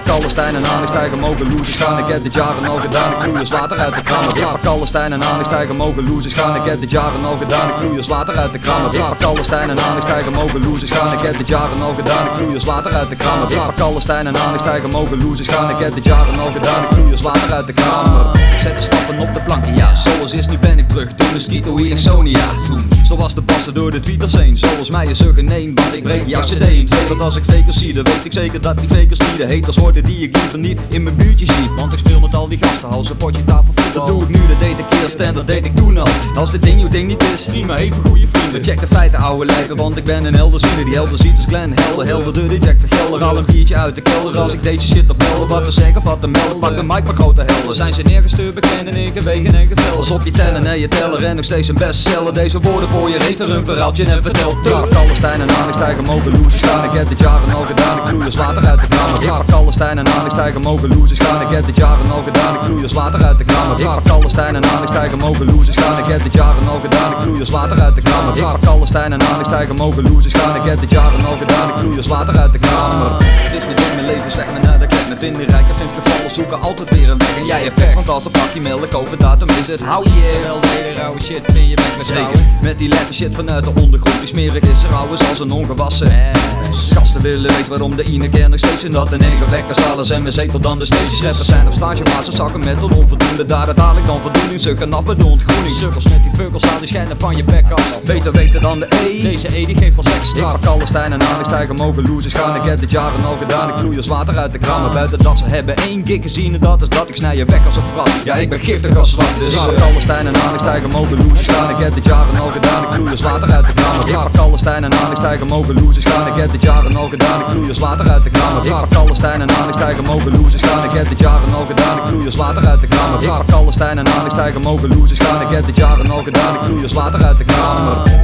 alle Stijn en aan, ik stijgen mogen losers gaan. Ik heb dit jaren al gedaan, ik vloei als water uit de kraan. Ik pak alle Stijn en aan, ik stijgen mogen losers gaan. Ik heb dit jaren al gedaan, ik vloei als water uit de kraan. Ik pak alle Stijn en aan, ik stijgen mogen losers gaan. Ik heb dit jaren al gedaan, ik vloei als water uit de kraan. Ik pak alle Stijn en aan, ik stijgen mogen losers gaan. Ik heb dit jaren al gedaan, ik vloei als water uit de kraan. Ik zet de stappen op de planken, ja. Zoals is, nu ben ik terug, toen de Skito hier in Sonia. Zoals de passen door de tweeters heen. Zoals mij is er geen één, want ik breek jouw cd in twee. Want als ik fakers zie, dan weet ik zeker dat die fakers niet de haters worden die ik liever niet in mijn buurtje zie. Want ik speel met al die gasten, als een potje tafelvoetbal. Dat doe ik nu, dat deed ik eerst en dat deed ik toen al. Als dit ding jouw ding niet is, prima, even goede vrienden. Check de feiten, ouwe lijken, want ik ben een helderziende. Die helder ziet is Glenn, helder de Jack Vergelder. Al een biertje uit de kelder, als ik deze shit op helder. Wat te zeggen of wat te melden, pak de mic maar grote helder. Zijn ze nergens te bekennen in gewegen en gevelden. Als op je tellen en je teller en nog steeds een bestseller. Deze woorden voor je even een verhaaltje en vertel. Ik pak alle Stijn en aan, ik stijgen mogen losers gaan. Ik heb dit jaren al gedaan, ik vloei als water uit de kraan. Ik pak alle Stijn en aan, ik stijgen mogen losers gaan. Ik heb dit jaren al gedaan, ik vloei als water uit de kraan. Ik pak alle Stijn en aan, ik stijgen mogen losers gaan. Ik heb dit jaren al gedaan, ik vloei als water uit de kraan. Ik pak alle Stijn en aan, ik stijgen mogen losers gaan. Ik heb dit jaren al gedaan, ik vloei als water uit de kraan. Het is met in mijn leven, zeg me na dat ik me vinden rijk. Ik vind gevallen zoeken altijd weer een weg en jij hebt pech. Want als een pakje melk over datum is het hou je. Terwijl wederoude shit in je bek met zeker, met die lekker shit vanuit de ondergrond. Die smerig is er ouwe als een ongewassen gasten willen weten waarom de ine ken nog steeds in dat en enige wekkers alles en we zetel dan de steentjes. Rappers zijn op stage maar ze zakken met een onvoldoende. Daar haal ik dan voldoening, sukken af met de ontgroening. Sukkels met die pukkels aan die schijnen van je bek af. Beter dan de E. Deze E die geeft wel seks. Ik pak alle Stijn en aan, ik stijgen mogen losers gaan. Ik heb dit jaren al gedaan, ik vloei als water uit de kraan. Maar buiten dat ze hebben één gig gezien en dat is dat ik snij je bek als een vrat. Ja, ik ben giftig als zwart, dus ik pak alle Stijn en aan, ik stijgen mogen losers gaan. Ik heb dit jaren al gedaan, ik vloei als water uit de kraan. Ik pak alle Stijn en aan, ik stijgen mogen losers gaan. Ik heb dit jaren al gedaan, ik vloei als water uit de kraan. Ik pak alle Stijn en aan, ik stijgen mogen losers gaan. Ik heb dit jaren al gedaan, ik vloei als water uit de kraan. Ik pak alle Stijn en aan, ik stijgen mogen losers gaan. Ik heb dit jaren al gedaan, ik vloei als water uit de kraan.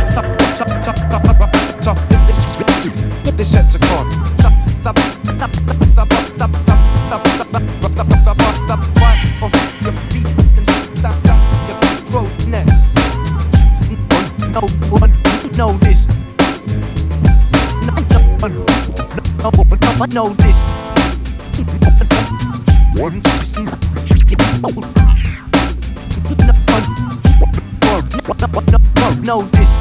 This sets a con. Know this. Know this. One. Know this.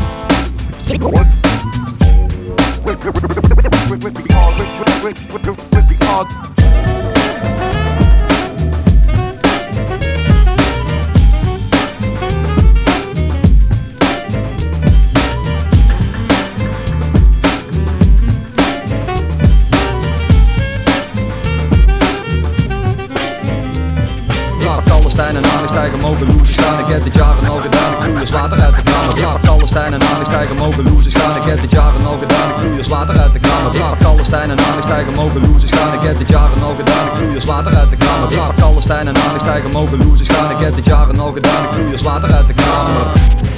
Stijn en aan, ik stijgen mogen losers gaan. Ik heb dit jaren al gedaan, ik vloei als water uit de kraan. Ik pak alle Stijn en aan, ik stijgen mogen losers gaan. Ik heb dit jaren al gedaan, ik vloei als water uit de kraan. Ik pak alle Stijn en aan, ik stijgen mogen losers gaan. Ik heb dit jaren al gedaan, ik vloei als water uit de kraan. Ik pak alle Stijn en aan, ik stijgen mogen losers gaan. Ik heb dit jaren al gedaan, ik vloei als water uit de kraan.